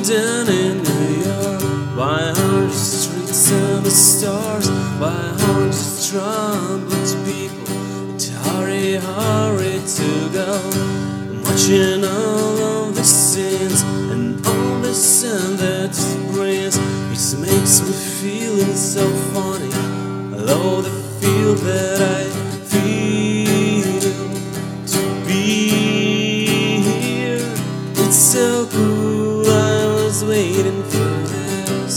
down in New York. Why aren't the streets and the stars? Why aren't the troubled people to hurry to go? I'm watching all of the scenes and all the sun that it brings. It makes me feeling so funny. I love the feel that I feel to be here. It's so cool, I was waiting for this.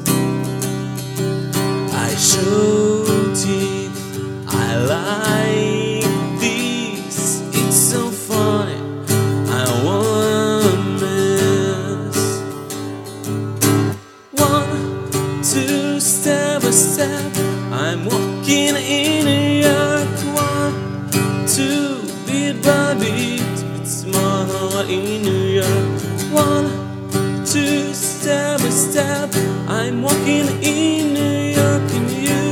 I showed it, I like this. It's so funny, I wanna miss. 1, 2, step by step, I'm walking in New York. 1, 2, beat by beat, it's my heart in New York. 1, 2, step by step, I'm walking in New York. And you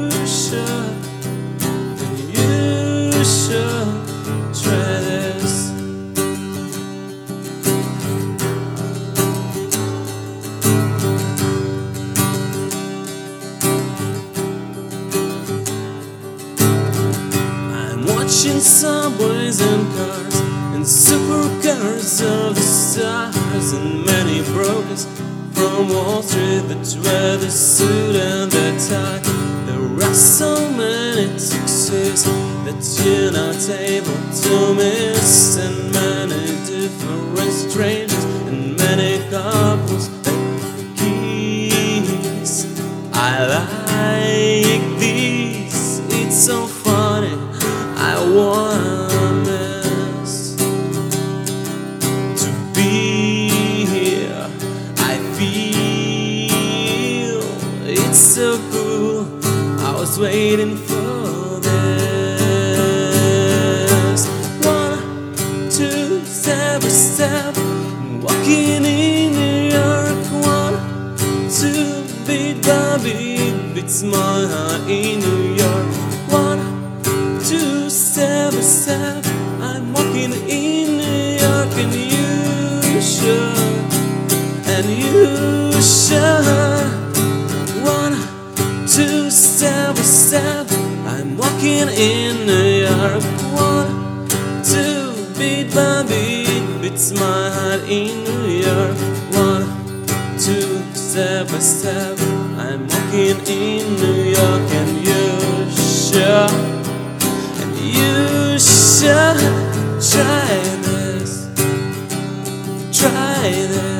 should try this. Watching subways and cars and supercars of the stars and many brokers from Wall Street that wear the suit and the tie. There are so many taxis that you're not able to miss, and many different strangers and many couples that kiss. I like this, it's so funny, I wanna miss to be here. I feel it's so cool, I was waiting for this. 1, 2, step by step, walking in New York. 1, 2, beat by beat, beats my heart in New York. 1, 2, step by step, I'm walking in New York. And you should 1, 2, step by step, I'm walking in New York. 1, 2, beat by beat, beats my heart in New York. 1, 2, step by step, I'm walking in New York. And you should try this, try this.